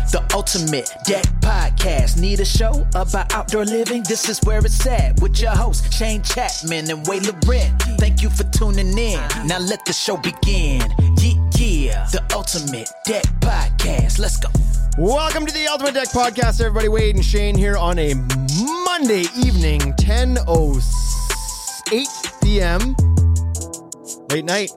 The Ultimate Deck Podcast. Need a show about outdoor living? This is where it's at. With your hosts, Shane Chapman and Way Loren. Thank you for tuning in. Now let the show begin. Yeah. The Ultimate Deck Podcast. Let's go. Welcome to the Ultimate Deck Podcast, everybody. Wade and Shane here on a Monday evening, 10:08 p.m. Late night.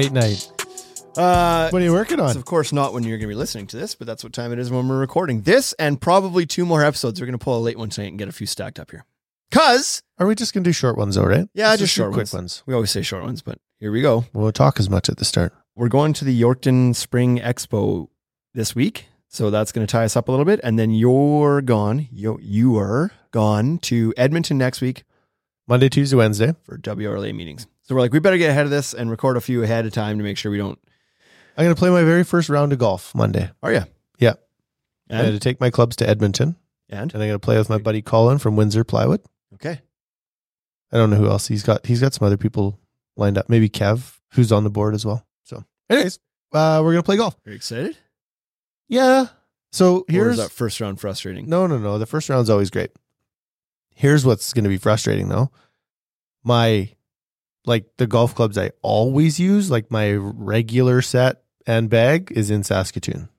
What are you working on? It's of course not when you're going to be listening to this, but that's what time it is when we're recording this, and probably 2 more episodes. We're going to pull a late one tonight and get a few stacked up here. Cause Are we just going to do short ones though, right? yeah, Let's just short quick ones. ones. We always say short ones, but here we go. We won't talk as much at the start. We're going to the Yorkton Spring Expo this week, so that's going to tie us up a little bit. And then you're gone. You are gone to Edmonton next week Monday, Tuesday, Wednesday. for WRLA meetings. So we're like, we better get ahead of this and record a few ahead of time to make sure we don't. I'm going to play my very first round of golf Monday. Are you? Yeah. I had to And take my clubs to Edmonton, and I'm going to play with my buddy Colin from Windsor Plywood. okay, I don't know who else he's got. He's got some other people lined up. Maybe Kev, who's on the board as well. So anyways, we're going to play golf. are you excited? Yeah. So Or is here's that first round frustrating? No. The first round's always great. Here's what's going to be frustrating though. The golf clubs I always use, like my regular set and bag, is in Saskatoon.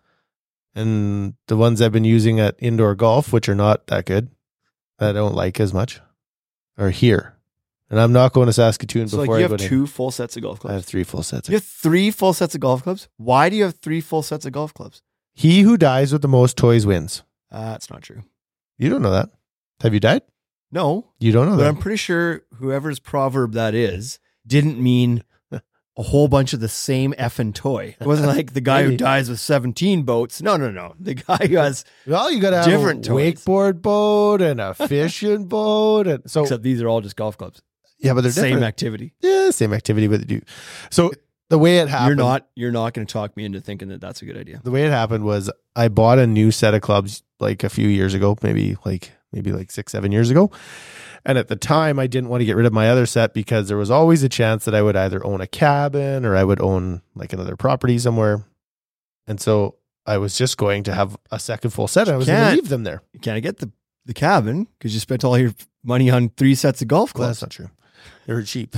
And the ones I've been using at indoor golf, which are not that good, that I don't like as much, are here. And I'm not going to Saskatoon So before like you I go have to. 2 full sets of golf I have clubs. 3 full sets. You have 3 full sets of golf clubs? Why do you have 3 full sets of golf clubs? He who dies with the most toys wins. That's not true. You don't know that. Have you died? No, You don't know but that. I'm pretty sure whoever's proverb that is didn't mean a whole bunch of the same effing toy. It wasn't like the guy who Maybe. dies with 17 boats. No. The guy who has, Well, you got to have Different a toys. wakeboard boat and a fishing boat, and so except these are all just golf clubs. yeah, but they're Same different. activity. Yeah, same activity, but they do. So the way it happened, You're not going to talk me into thinking that that's a good idea. the way it happened was I bought a new set of clubs like a few years ago, maybe like 6-7 years ago. And at the time, I didn't want to get rid of my other set because there was always a chance that I would either own a cabin or I would own like another property somewhere. And so I was just going to have a second full set, and I was going to Can't. leave them there. You can't get the cabin because you spent all your money on 3 sets of golf Well, clubs. that's not true. They were cheap.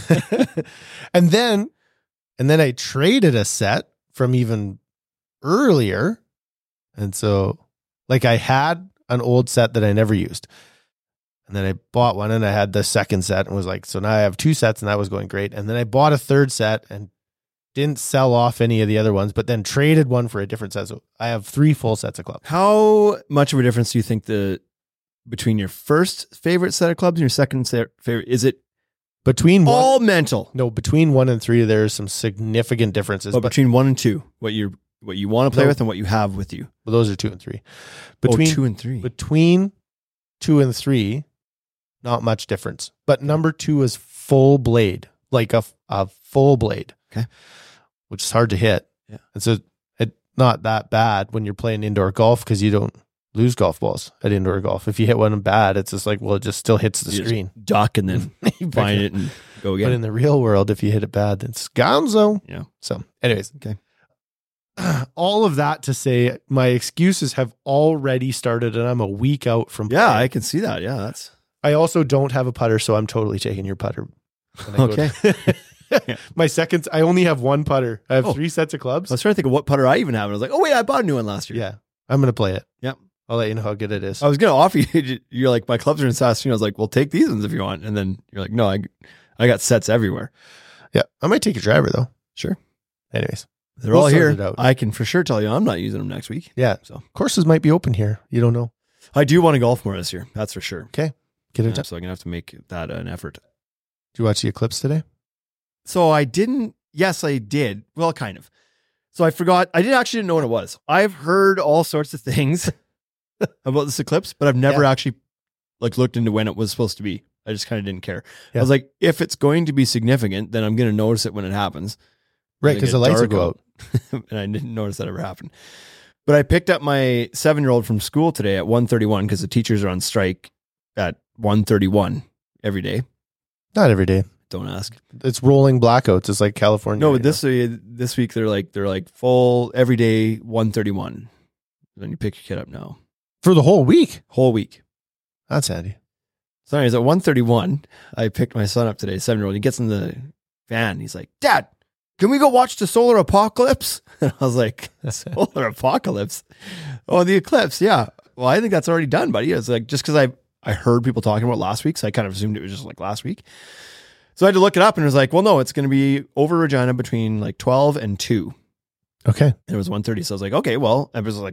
and then I traded a set from even earlier. And so like I had an old set that I never used. And then I bought one and I had the second set and was like, so now I have 2 sets, and that was going great. And then I bought a third set and didn't sell off any of the other ones, but then traded one for a different set. So I have 3 full sets of clubs. How much of a difference do you think between your first favorite set of clubs and your second favorite? Is it Between all mental? between 1 and 3, there's some significant differences. But between 1 and 2, what you want to play No. with and what you have with you. Well, those are 2 and 3. 2 and 3. Between 2 and 3, not much difference. But number 2 is full blade, like a full blade. Okay. Which is hard to hit. Yeah. And so it's not that bad when you're playing indoor golf because you don't lose golf balls at indoor golf. If you hit one bad, it's just like, well, it just still hits the You just screen. duck and then You pick find it and go But again. in the real world, if you hit it bad, it's gonzo. Yeah. So anyways. Okay. All of that to say, my excuses have already started and I'm a week out from Yeah, playing. I can see that. Yeah, that's I also don't have a putter, so I'm totally taking your putter. when I go okay. to- My second, I only have 1 putter. I have Oh. 3 sets of clubs. I was trying to think of what putter I even have. And I was like, oh, wait, I bought a new one last year. Yeah, I'm going to play it. Yep. I'll let you know how good it is. I was going to offer you, you're like, my clubs are in Saskatoon. I was like, well, take these ones if you want. And then you're like, no, I got sets everywhere. Yeah, I might take a driver though. Sure. Anyways, They're We'll all sort here. it out. I can for sure tell you I'm not using them next week. yeah. So Courses might be open here. You don't know. I do want to golf more this year. That's for sure. Get it Yeah, done. so I'm going to have to make that an effort. Did you watch the eclipse today? So I didn't. Yes, I did. Well, kind of. So I forgot. I didn't know what it was. I've heard all sorts of things about this eclipse, but I've never actually looked into when it was supposed to be. I just kind of didn't care. Yeah. I was like, if it's going to be significant, then I'm going to notice it when it happens. Right, because the lights will go out. And I didn't notice that ever happened. But I picked up my 7-year-old from school today at 1:31 because the teachers are on strike at 1:31 every day. Not every day. Don't ask. It's rolling blackouts. It's like California. No, right but this week they're like full every day 1:31. Then you pick your kid up now. For the whole week. Whole week. That's handy. So anyways, at 1:31, I picked my son up today, 7-year-old. He gets in the van. He's like, Dad, can we go watch the solar apocalypse? And I was like, solar apocalypse? Oh, the eclipse. Yeah. Well, I think that's already done, buddy. It's like, just because I heard people talking about it last week, so I kind of assumed it was just like last week. So I had to look it up, and it was like, well, no, it's going to be over Regina between like 12 and 2. Okay. And it was 1:30. So I was like, okay, well, it was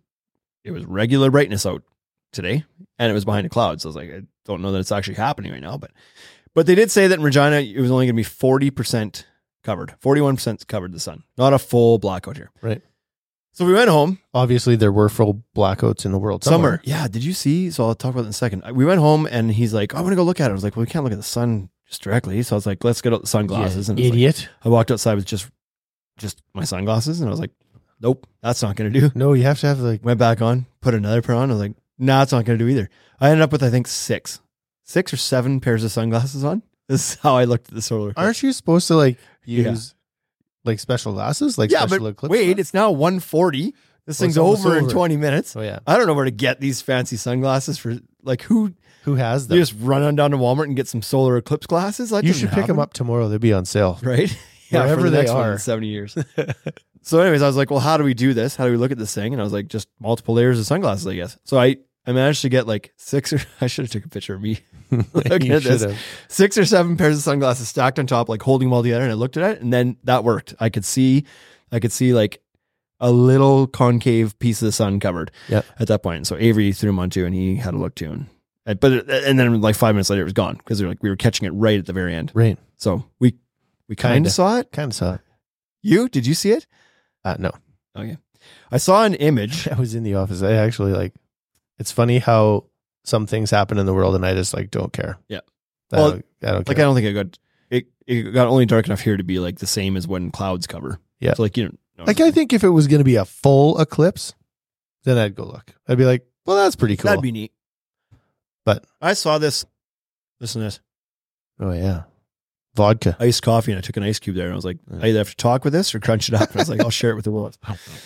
regular brightness out today, and it was behind a cloud. So I was like, I don't know that it's actually happening right now, but they did say that in Regina, it was only going to be 40% covered. 41% covered the sun. Not a full blackout here. Right. So we went home. Obviously, there were full blackouts in the world somewhere. Yeah. Did you see? So I'll talk about it in a second. We went home, and he's like, I want to go look at it. I was like, well, we can't look at the sun just directly. So I was like, let's get out the sunglasses. Yeah, and it's idiot. like, I walked outside with just my sunglasses, and I was like, nope, that's not going to do. No, you have to have like... Went back on, put another pair on. I was like, nah, it's not going to do either. I ended up with, I think, 6 or 7 pairs of sunglasses on. This is how I looked at the solar eclipse. Aren't you supposed to like use like special glasses? Like yeah, special but eclipse wait, glasses? It's now 1:40. This thing's it's almost over in over. 20 minutes. Oh yeah. I don't know where to get these fancy sunglasses for. Like, who has them? you just run on down to Walmart and get some solar eclipse glasses? That You doesn't should pick them happen, up tomorrow. They'll be on sale. right? Wherever for the they next one are. in 70 years. So anyways, I was like, well, how do we do this? How do we look at this thing? And I was like, just multiple layers of sunglasses, I guess. So I managed to get like 6 or I should have taken a picture of me looking You at this. should have. 6 or 7 pairs of sunglasses stacked on top, like holding them all together. And I looked at it, and then that worked. I could see like a little concave piece of the sun covered Yep. at that point. So Avery threw them on too, and he had a look too. And then like 5 minutes later, it was gone because we were catching it right at the very end. Right. So we kind Kinda. of saw it. Kind of saw it. Did you see it? No. Okay. I saw an image. I was in the office. I actually like, it's funny how some things happen in the world and I just like don't care. Yeah. I Well, don't care. Like, I don't think it got only dark enough here to be like the same as when clouds cover. Yeah. So like, you know, Like, I think if it was going to be a full eclipse, then I'd go look. I'd be like, well, that's pretty cool. that'd be neat. But I saw this. Listen to this. oh yeah, vodka. Iced coffee, and I took an ice cube there, and I was like, I either have to talk with this or crunch it up. And I was like, I'll share it with the world.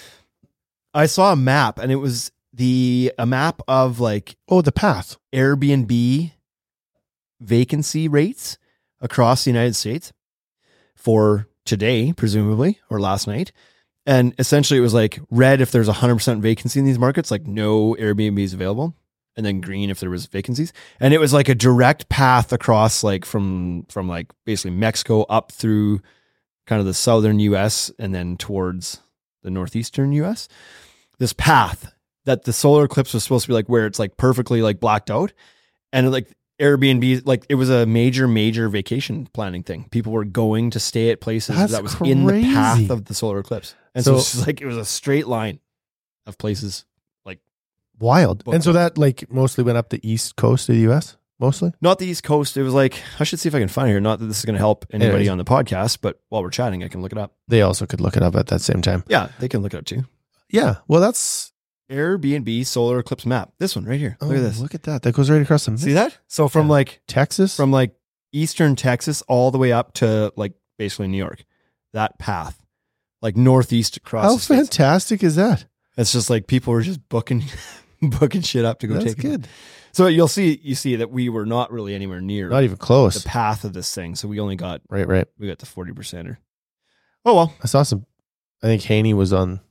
I saw a map, and it was a map of like Oh, the path. Airbnb vacancy rates across the United States for today, presumably, or last night. And essentially it was like red if there's 100% vacancy in these markets, like no Airbnbs available. And then green if there was vacancies. And it was like a direct path across like from like basically Mexico up through kind of the southern US and then towards the northeastern US. This path that the solar eclipse was supposed to be like where it's like perfectly like blacked out. And like Airbnb, like it was a major vacation planning thing. People were going to stay at places That's that was in the path crazy. of the solar eclipse. And so it's just like, it was a straight line of places. Wild. Book And so that. that like mostly went up the east coast of the US, mostly? Not the East Coast. It was like, I should see if I can find it here. Not that this is going to help anybody Anyways. on the podcast, but while we're chatting, I can look it up. They also could look it up at that same time. Yeah, they can look it up too. Yeah. Well, that's... Airbnb solar eclipse map. This one right here. Look at this. Look at that. That goes right across the See that? So from Yeah. like Texas? eastern Texas all the way up to like basically New York. That path. Like northeast across How the states. fantastic is that? It's just like people were just booking shit up to go That's take it. good. So you see that we were not really anywhere near Not even close. the path of this thing. So we only got Right. we got the 40%. Oh well. I saw some, I think Haney was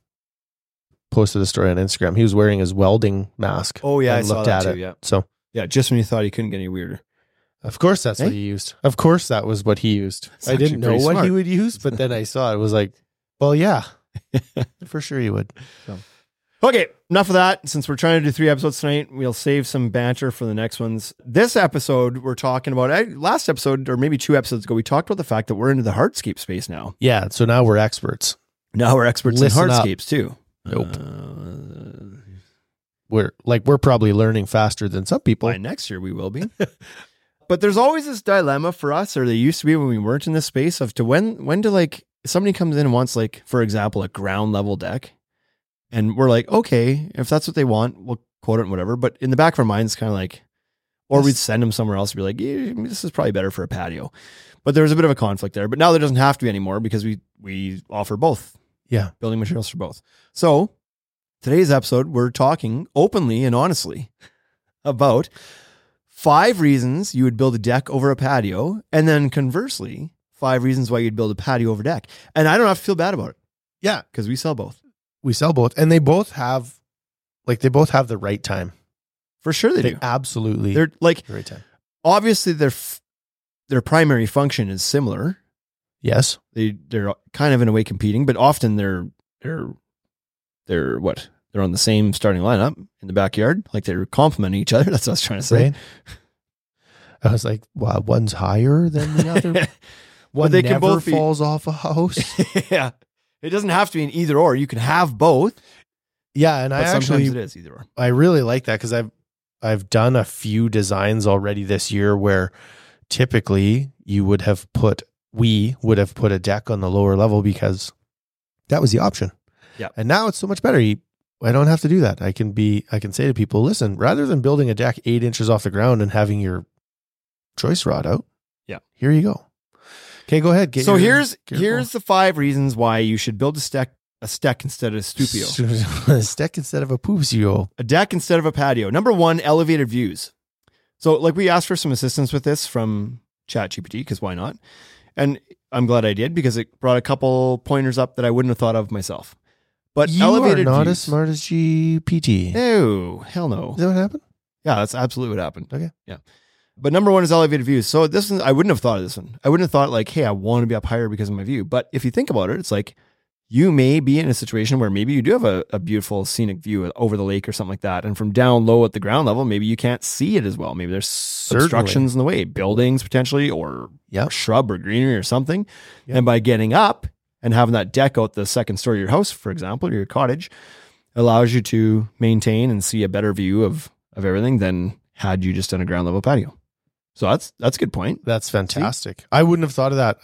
posted a story on Instagram. He was wearing his welding mask. Oh yeah, I and saw looked that at too. it. Yeah. So Yeah, just when you thought he couldn't get any weirder. of course that's Hey? what he used. Of course that was what he used. That's I didn't actually know pretty what smart. he would use, but then I saw it. It was like, well, yeah, for sure he would. So. Okay, enough of that. Since we're trying to do 3 episodes tonight, we'll save some banter for the next ones. This episode, we're talking about, last episode, or maybe 2 episodes ago, we talked about the fact that we're into the hardscape space now. Yeah. So now we're experts. Now we're experts Listen in up. hardscapes too. Nope. We're probably learning faster than some people. By next year, we will be. But there's always this dilemma for us, or there used to be when we weren't in this space, of to when to like, somebody comes in and wants like, for example, a ground level deck. And we're like, okay, if that's what they want, we'll quote it and whatever. But in the back of our minds, kind of like, or we'd send them somewhere else and be like, yeah, this is probably better for a patio. But there was a bit of a conflict there. But now there doesn't have to be anymore because we offer both. Yeah. Building materials for both. So today's episode, we're talking openly and honestly about 5 reasons you would build a deck over a patio, and then conversely, 5 reasons why you'd build a patio over deck. And I don't have to feel bad about it. Yeah. Because we sell both. We sell both. And they both have the right time. For sure they do. Absolutely. They're like, the right time. obviously their primary function is similar. Yes. They're kind of in a way competing, but often they're what? They're on the same starting lineup in the backyard. Like they're complementing each other. That's what I was trying to say. Right? I was like, wow, one's higher than the other. One they never can both falls off a house. Yeah. It doesn't have to be an either or. You can have both. Yeah. And But sometimes it is either or. I really like that because I've done a few designs already this year where typically we would have put a deck on the lower level because that was the option. Yeah. And now it's so much better. I don't have to do that. I can say to people, listen, rather than building a deck 8 inches off the ground and having your choice rod out. Yeah. Here you go. Okay, go ahead. Here's the 5 reasons why you should build a deck instead of a stupio. A deck instead of a poopsio. A deck instead of a patio. Number 1, elevated views. So like we asked for some assistance with this from ChatGPT, because why not? And I'm glad I did because it brought a couple pointers up that I wouldn't have thought of myself. But you elevated are not views, as smart as GPT. No, hell no. Is that what happened? Yeah, that's absolutely what happened. Okay. Yeah. But number 1 is elevated views. So this one, I wouldn't have thought of this one. I wouldn't have thought like, hey, I want to be up higher because of my view. But if you think about it, it's like you may be in a situation where maybe you do have a beautiful scenic view over the lake or something like that. And from down low at the ground level, maybe you can't see it as well. Maybe there's obstructions in the way, buildings potentially, or shrub or greenery or something. Yep. And by getting up and having that deck out the second story of your house, for example, or your cottage, allows you to maintain and see a better view of everything than had you just done a ground level patio. So that's a good point. That's fantastic. See? I wouldn't have thought of that.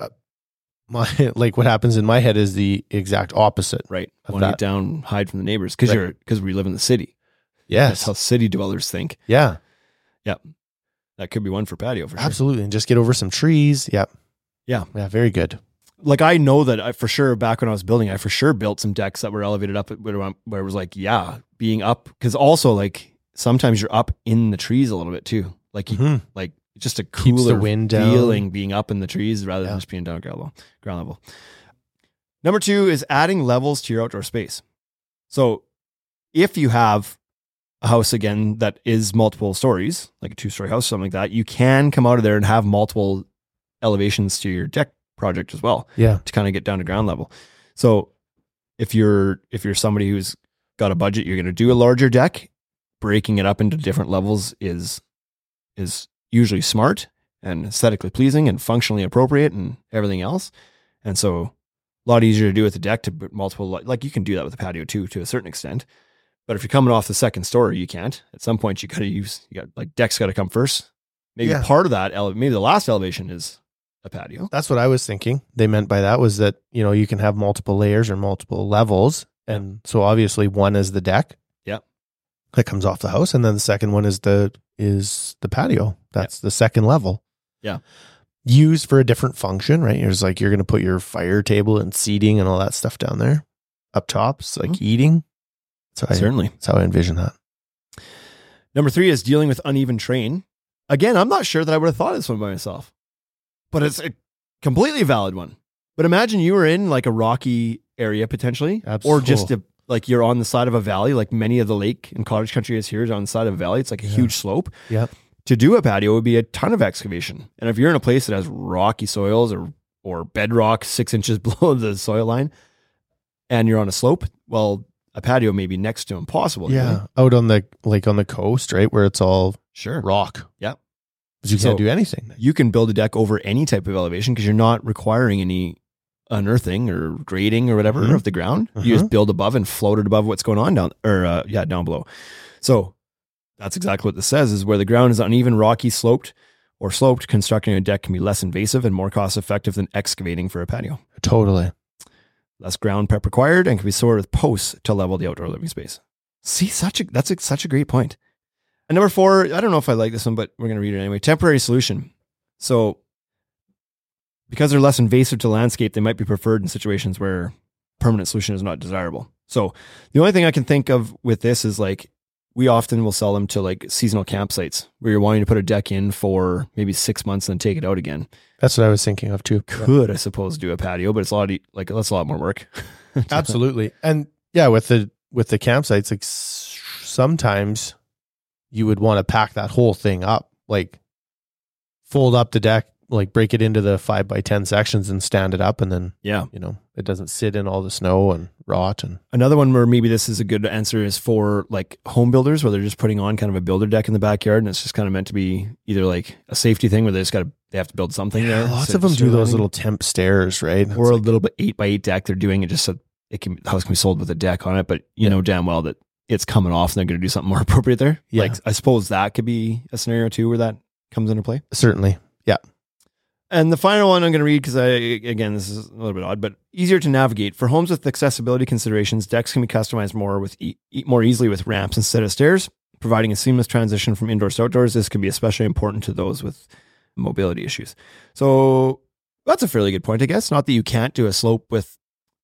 What happens in my head is the exact opposite. Right. Want to get down, hide from the neighbors because we live in the city. Yes. That's how city dwellers think. Yeah. Yeah. That could be one for patio for sure. Absolutely. And just get over some trees. Yep. Yeah. Yeah. Very good. Like I know that I for sure, back when I was building, I for sure built some decks that were elevated up where it was like, being up. Because also like sometimes you're up in the trees a little bit too. Like you, like just a cooler keeps the wind down. Feeling being up in the trees rather than just being down ground level. Number 2 is adding levels to your outdoor space. So if you have a house again that is multiple stories, like a 2-story house, something like that, you can come out of there and have multiple elevations to your deck project as well. Yeah. To kind of get down to ground level. So if you're somebody who's got a budget, you're going to do a larger deck, breaking it up into different levels is usually smart and aesthetically pleasing and functionally appropriate and everything else. And so a lot easier to do with the deck to put multiple, like you can do that with the patio too, to a certain extent. But if you're coming off the second story, you can't. At some point, deck's got to come first. Maybe part of that, maybe the last elevation is a patio. That's what I was thinking. They meant by that was that, you can have multiple layers or multiple levels. And so obviously one is the deck. Yeah. That comes off the house. And then the second one is the patio. That's the second level. Yeah. Used for a different function, right? It's like you're going to put your fire table and seating and all that stuff down there. Up top, it's like eating. Certainly. That's how I envision that. Number 3 is dealing with uneven terrain. Again, I'm not sure that I would have thought of this one by myself, but it's a completely valid one. But imagine you were in like a rocky area potentially, or just like you're on the side of a valley, like many of the lake and cottage country is here is on the side of a valley. It's like a huge slope. Yep. To do a patio would be a ton of excavation. And if you're in a place that has rocky soils or bedrock 6 inches below the soil line and you're on a slope, well, a patio may be next to impossible. Yeah. Right? Out on the coast, right? Where it's all rock. Yeah. Because you can't do anything. You can build a deck over any type of elevation because you're not requiring any unearthing or grading or whatever of the ground. You just build above and float it above what's going on down below. So that's exactly what this says, is where the ground is uneven, rocky, sloped, constructing a deck can be less invasive and more cost effective than excavating for a patio. Totally. Less ground prep required and can be stored with posts to level the outdoor living space. See, that's such a great point. And number 4, I don't know if I like this one, but we're going to read it anyway. Temporary solution. So because they're less invasive to landscape, they might be preferred in situations where permanent solution is not desirable. So the only thing I can think of with this is like, we often will sell them to like seasonal campsites where you're wanting to put a deck in for maybe 6 months and then take it out again. That's what I was thinking of too. Could, I suppose, do a patio, but it's that's a lot more work. Absolutely. And yeah, with the campsites, like sometimes you would want to pack that whole thing up, like fold up the deck, like break it into the 5x10 sections and stand it up. And then, Yeah. it doesn't sit in all the snow and rot. And Another one where maybe this is a good answer is for like home builders where they're just putting on kind of a builder deck in the backyard and it's just kind of meant to be either like a safety thing where they have to build something there. lots of them do those little temp stairs, right? Or a little bit 8x8 deck. They're doing it just so the house can be sold with a deck on it, but you know damn well that it's coming off and they're going to do something more appropriate there. Yeah. Like I suppose that could be a scenario too where that comes into play. Certainly. Yeah. And the final one I'm going to read because again, this is a little bit odd, but easier to navigate. For homes with accessibility considerations, decks can be customized more easily with ramps instead of stairs, providing a seamless transition from indoors to outdoors. This can be especially important to those with mobility issues. So that's a fairly good point, I guess. Not that you can't do a slope with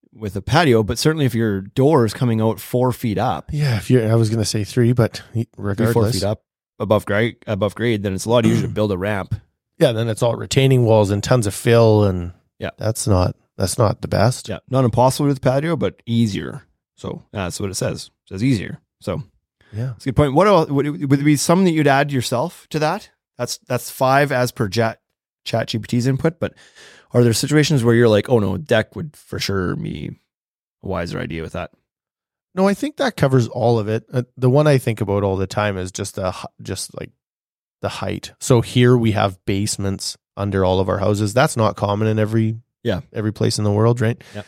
a patio, but certainly if your door is coming out 4 feet up. Yeah. I was going to say 3, but regardless. 4 feet up above grade, then it's a lot easier to build a ramp. Yeah, then it's all retaining walls and tons of fill, and that's not the best. Yeah, not impossible with patio, but easier. So that's what it says. It says easier. So yeah, that's a good point. What else would it be? Something that you'd add yourself to that? That's 5 as per ChatGPT's input. But are there situations where you're like, oh no, deck would for sure be a wiser idea with that? No, I think that covers all of it. The one I think about all the time is just like the height. So here we have basements under all of our houses. That's not common in every place in the world, right? Yeah.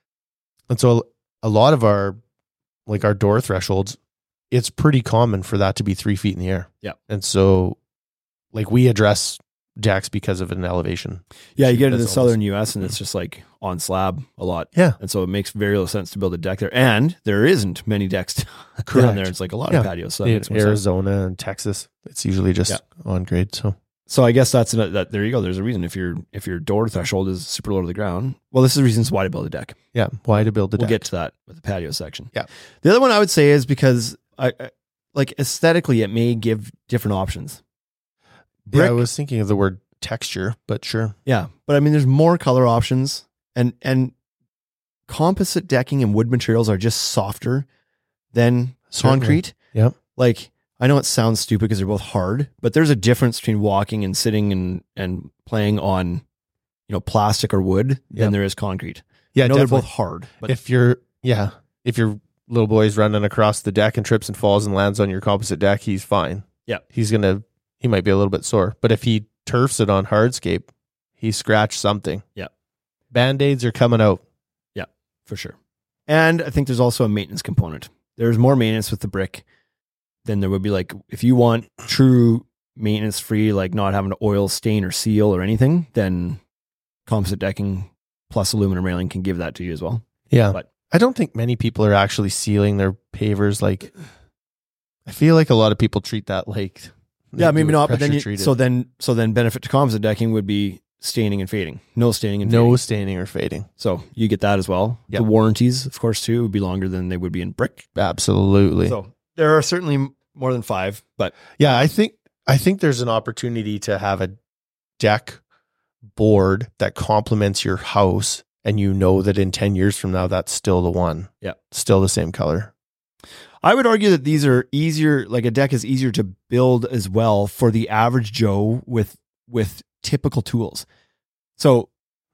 And so a lot of our door thresholds, it's pretty common for that to be 3 feet in the air. Yeah. And so like we address decks because of an elevation. Yeah, you get into the southern US and it's just like on slab a lot. Yeah. And so it makes very little sense to build a deck there. And there isn't many decks down there. It's like a lot of patios. So in Arizona and Texas, it's usually just on grade. So I guess that there you go. There's a reason if your door threshold is super low to the ground. Well, this is the reasons why to build a deck. Yeah. Why to build a deck. We'll get to that with the patio section. Yeah. The other one I would say is because I like aesthetically, it may give different options. Yeah, I was thinking of the word texture, but sure. Yeah. But I mean, there's more color options and composite decking and wood materials are just softer than concrete. Yep. Like, I know it sounds stupid because they're both hard, but there's a difference between walking and sitting and playing on, plastic or wood than there is concrete. Yeah. I know they're both hard. But if your little boy's running across the deck and trips and falls and lands on your composite deck, he's fine. Yeah. He might be a little bit sore, but if he turfs it on hardscape, he scratched something. Yeah. Band-Aids are coming out. Yeah, for sure. And I think there's also a maintenance component. There's more maintenance with the brick than there would be like, if you want true maintenance free, like not having to oil, stain or seal or anything, then composite decking plus aluminum railing can give that to you as well. Yeah. But I don't think many people are actually sealing their pavers. Like, I feel like a lot of people treat that like, yeah, maybe not, but then so then benefit to composite decking would be staining and fading. No staining and fading. No staining or fading. So you get that as well. Yep. The warranties, of course, too, would be longer than they would be in brick. Absolutely. So there are certainly more than 5, but yeah, I think there's an opportunity to have a deck board that complements your house, and you know that in 10 years from now, that's still the one. Yeah, still the same color. I would argue that these are easier, like a deck is easier to build as well for the average Joe with typical tools. So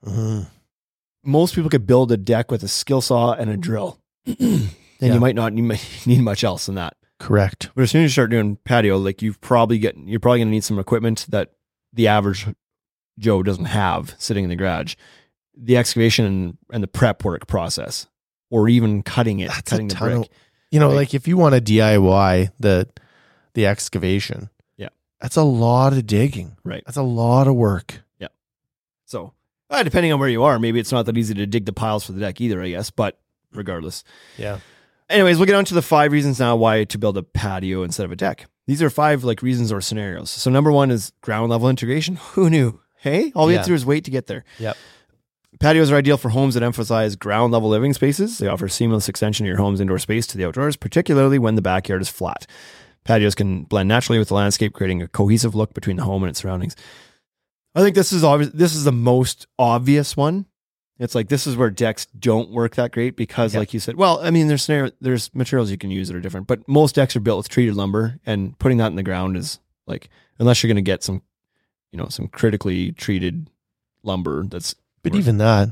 most people could build a deck with a skill saw and a drill. And you might need much else than that. Correct. But as soon as you start doing patio, like you're probably going to need some equipment that the average Joe doesn't have sitting in the garage. The excavation and the prep work process, or even cutting the brick. Like if you want to DIY the excavation, that's a lot of digging. Right. That's a lot of work. Yeah. So depending on where you are, maybe it's not that easy to dig the piles for the deck either, I guess, but regardless. Yeah. Anyways, we'll get on to the 5 reasons now why to build a patio instead of a deck. These are 5 reasons or scenarios. So number 1 is ground level integration. Who knew? Hey, all we have to do is wait to get there. Yep. Patios are ideal for homes that emphasize ground level living spaces. They offer seamless extension of your home's indoor space to the outdoors, particularly when the backyard is flat. Patios can blend naturally with the landscape, creating a cohesive look between the home and its surroundings. I think this is obvious. This is the most obvious one. It's like, this is where decks don't work that great because, like you said, well, I mean, there's materials you can use that are different, but most decks are built with treated lumber, and putting that in the ground is like, unless you're going to get some critically treated lumber that's. But even that,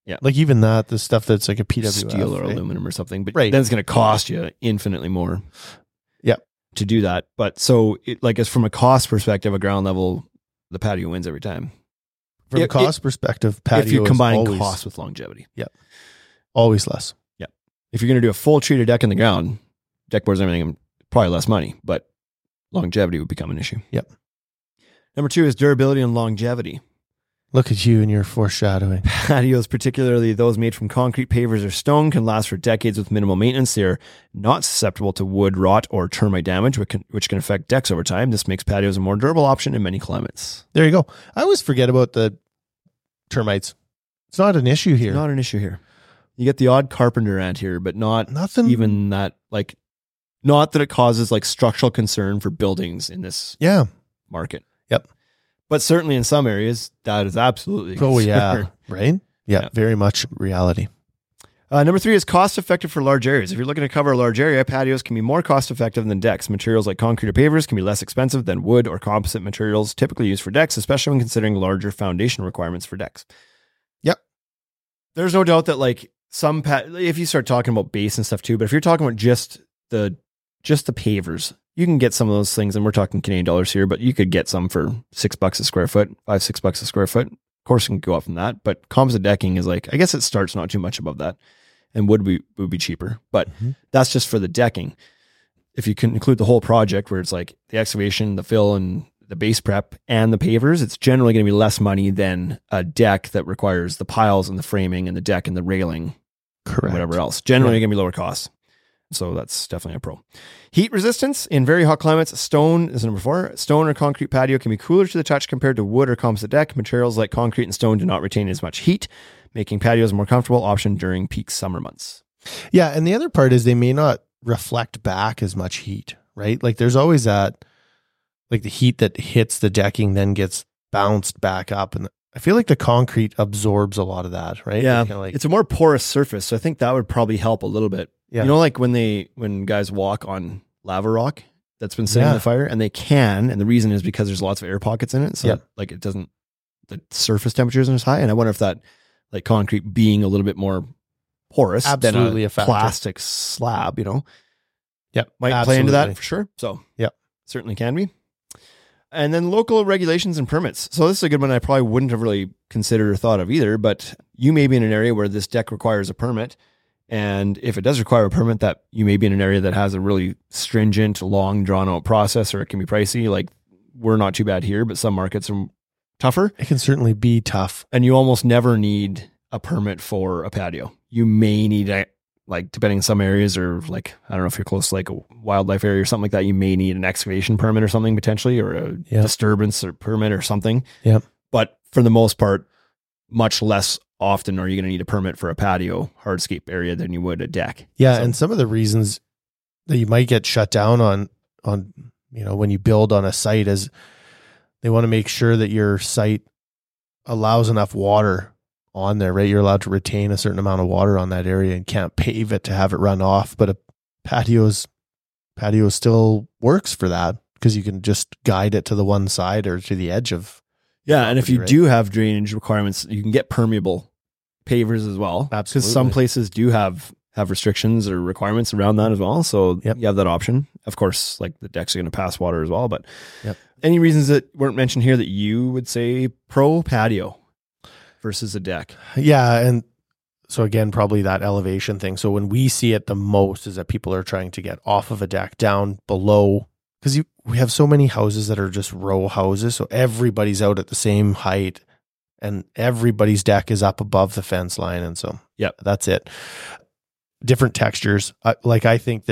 the stuff that's like a PWF, steel or aluminum or something, but then it's going to cost you infinitely more. Yeah, to do that. But so, as from a cost perspective, a ground level, the patio wins every time. From a cost perspective, patio if you combine always, cost with longevity, always less. Yeah, if you're going to do a full treated deck in the ground, deck boards and everything, probably less money, but longevity would become an issue. Yep. Number 2 is durability and longevity. Look at you and your foreshadowing. Patios, particularly those made from concrete, pavers, or stone, can last for decades with minimal maintenance. They are not susceptible to wood rot or termite damage, which can affect decks over time. This makes patios a more durable option in many climates. There you go. I always forget about the termites. It's not an issue here. It's not an issue here. You get the odd carpenter ant here, but nothing even that, not that it causes structural concern for buildings in this market. Yep. But certainly in some areas, that is absolutely Oh, yeah. Right? Yeah, very much reality. Number 3 is cost effective for large areas. If you're looking to cover a large area, patios can be more cost effective than decks. Materials like concrete or pavers can be less expensive than wood or composite materials typically used for decks, especially when considering larger foundation requirements for decks. Yep. There's no doubt that if you start talking about base and stuff too, but if you're talking about just the pavers, you can get some of those things, and we're talking Canadian dollars here, but you could get some for $6 a square foot, $5-6 a square foot. Of course, it can go up from that, but composite decking is I guess it starts not too much above that, and would be cheaper, but that's just for the decking. If you can include the whole project, where it's the excavation, the fill, and the base prep, and the pavers, it's generally going to be less money than a deck that requires the piles and the framing and the deck and the railing, correct, whatever else. Generally going to be lower costs. So that's definitely a pro. Heat resistance in very hot climates. Stone is number 4. Stone or concrete patio can be cooler to the touch compared to wood or composite deck. Materials like concrete and stone do not retain as much heat, making patios a more comfortable option during peak summer months. Yeah, and the other part is they may not reflect back as much heat, right? There's always that, the heat that hits the decking then gets bounced back up, and I feel like the concrete absorbs a lot of that, right? Yeah, it's a more porous surface, so I think that would probably help a little bit. Yeah. When guys walk on lava rock that's been sitting in the fire, and they can, and the reason is because there's lots of air pockets in it. So it doesn't, the surface temperature isn't as high. And I wonder if that concrete being a little bit more porous than a plastic slab, might play into that for sure. So certainly can be. And then local regulations and permits. So this is a good one I probably wouldn't have really considered or thought of either, but you may be in an area where this deck requires a permit. And if it does require a permit, that you may be in an area that has a really stringent, long, drawn-out process, or it can be pricey. We're not too bad here, but some markets are tougher. It can certainly be tough. And you almost never need a permit for a patio. You may need, depending on some areas, or I don't know if you're close to a wildlife area or something like that, you may need an excavation permit or something potentially, or a disturbance or permit or something. Yeah. But for the most part, much less often are you going to need a permit for a patio hardscape area than you would a deck. Yeah. So, and some of the reasons that you might get shut down on, when you build on a site is they want to make sure that your site allows enough water on there, right? You're allowed to retain a certain amount of water on that area and can't pave it to have it run off. But a patio still works for that, because you can just guide it to the one side or to the edge of. Yeah. And if you do have drainage requirements, you can get permeable pavers as well. Absolutely. Because some places do have restrictions or requirements around that as well. So you have that option. Of course, the decks are going to pass water as well. But any reasons that weren't mentioned here that you would say pro patio versus a deck? Yeah. And so again, probably that elevation thing. So when we see it the most is that people are trying to get off of a deck down below, because we have so many houses that are just row houses. So everybody's out at the same height, and everybody's deck is up above the fence line. And so, that's it. Different textures. I think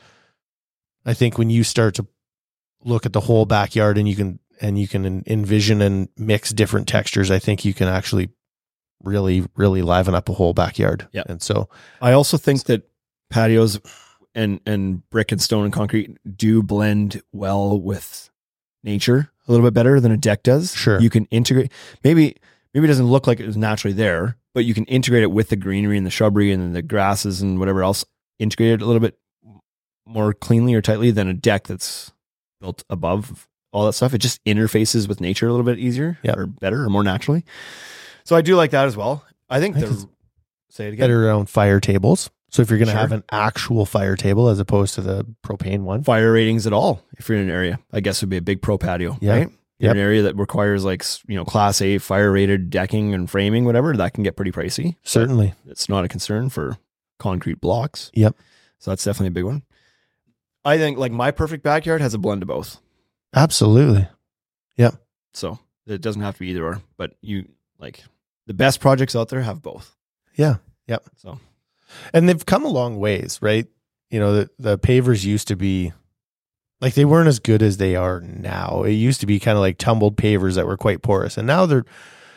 when you start to look at the whole backyard and you can envision and mix different textures, I think you can actually really, really liven up a whole backyard. Yeah. And so I also think that patios and brick and stone and concrete do blend well with nature a little bit better than a deck does. Sure. You can integrate, maybe it doesn't look like it was naturally there, but you can integrate it with the greenery and the shrubbery and the grasses and whatever else, integrate it a little bit more cleanly or tightly than a deck that's built above all that stuff. It just interfaces with nature a little bit easier or better or more naturally. So I do like that as well. I think say it again. better around fire tables. So if you're going to have an actual fire table as opposed to the propane one. Fire ratings at all, if you're in an area, I guess would be a big pro patio, Yeah. right? In an area that requires like, class A fire rated decking and framing, whatever, that can get pretty pricey. Certainly. It's not a concern for concrete blocks. Yep. So that's definitely a big one. I think like my perfect backyard has a blend of both. Absolutely. Yep. So it doesn't have to be either or, but you like the best projects out there have both. Yeah. Yep. So, and they've come a long ways, right? The pavers used to be like, they weren't as good as they are now. It used to be kind of like tumbled pavers that were quite porous. And now they're,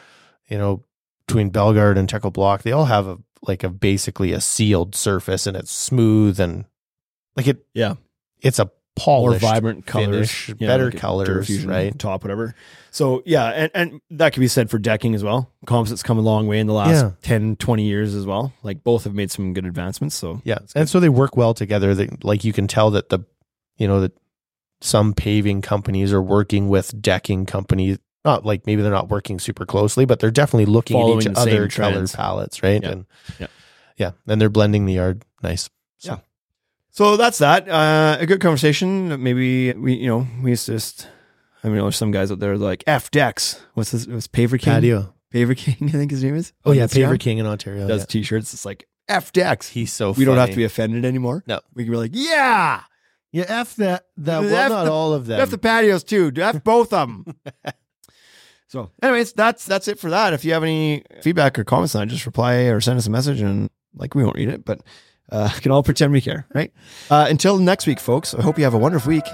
between Belgard and Teckle Block, they all have basically a sealed surface, and it's smooth and like it. Yeah. It's a polished, more vibrant colors, finish, better colors, fusion, right? Top, whatever. So yeah, and that could be said for decking as well. Composites come a long way in the last 10, 20 years as well. Like both have made some good advancements. So yeah, and so they work well together. Like you can tell that that some paving companies are working with decking companies. Not like maybe they're not working super closely, but they're definitely looking following at each the other same color trends. palettes, right? Yeah. And and they're blending the yard nice. So. Yeah. So that's that. A good conversation. Maybe we used to just, there's some guys out there like F decks. What's this? It was Paver King. Patio. Paver King, I think his name is. Oh yeah, Instagram. Paver King in Ontario. Does t-shirts. It's like F decks. He's so we don't have funny. to be offended anymore. No. We can be like, yeah. Yeah, F that. Well, F not all of them. F the patios too. F both of them. So anyways, that's it for that. If you have any feedback or comments on it, just reply or send us a message, and we won't read it, but can all pretend we care, right? Until next week, folks, I hope you have a wonderful week.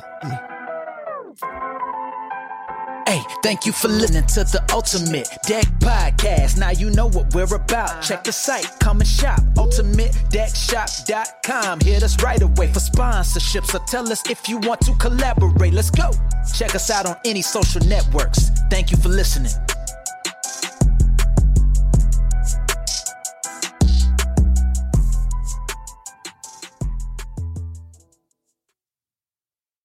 Hey, thank you for listening to the Ultimate Deck Podcast. Now you know what we're about. Check the site, come and shop. UltimateDeckShop.com. Hit us right away for sponsorships, or tell us if you want to collaborate. Let's go. Check us out on any social networks. Thank you for listening.